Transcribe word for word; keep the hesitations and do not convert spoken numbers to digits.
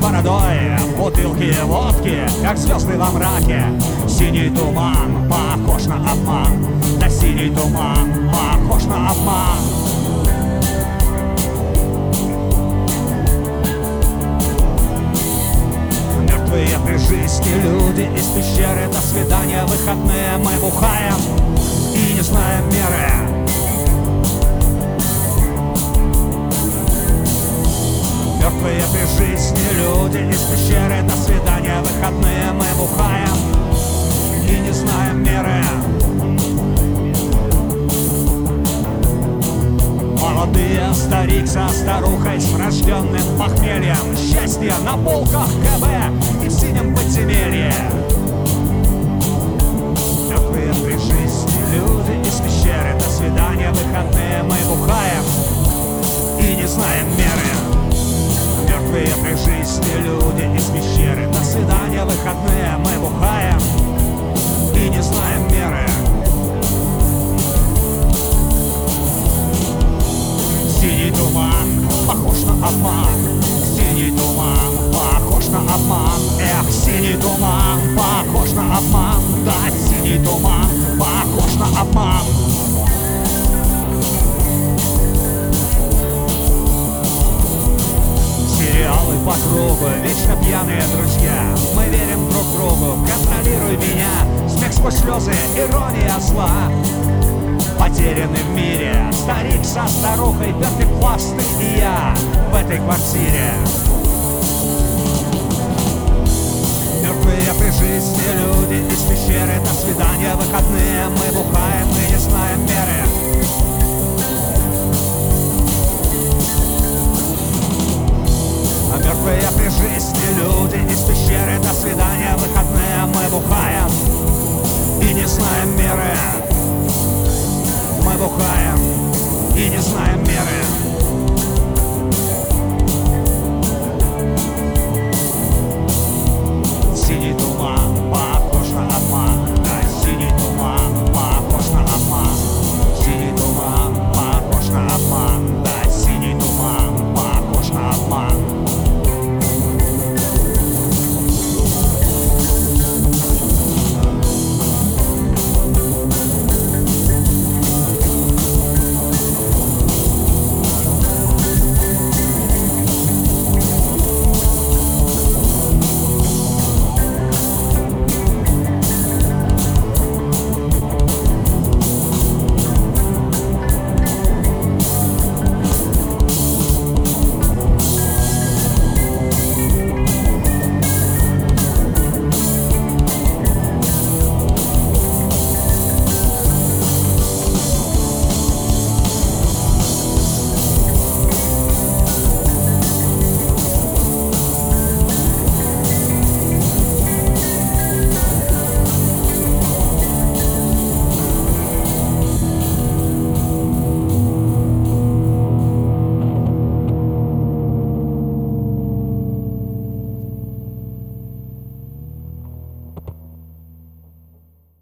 бородой, бутылки водки, как звезды во мраке. Синий туман похож на обман, да синий туман похож на обман. Мертвые при жизни люди из пещеры, до свидания, выходные, мы бухаем и не знаем меры. Мертвые при жизни люди из пещеры, до свидания, выходные, мы бухаем и не знаем меры. Молодые старик со старухой, с врожденным похмельем, счастье на полках КБ и в синем подземелье. Мертвые при жизни люди из пещеры, до свидания, выходные, мы бухаем и не знаем меры. Мертвые при жизни люди из пещеры, до свидания, выходные, мы бухаем и не знаем меры. Синий туман похож на обман, синий туман похож на обман. Эх, синий туман похож на обман, да, синий туман похож на обман. Сериалы по кругу, вечно пьяные друзья. Мы верим друг другу, контролируй меня. Смех сквозь слезы, ирония зла. Потеряны в мире старик со старухой, пятый пласты и я в этой квартире. Мертвые при жизни люди из пещеры, до свидания, выходные, мы бухаем и не знаем меры. А мертвые при жизни люди из пещеры, до свидания, выходные, мы бухаем и не знаем меры. Мы бухаем и не знаем меры.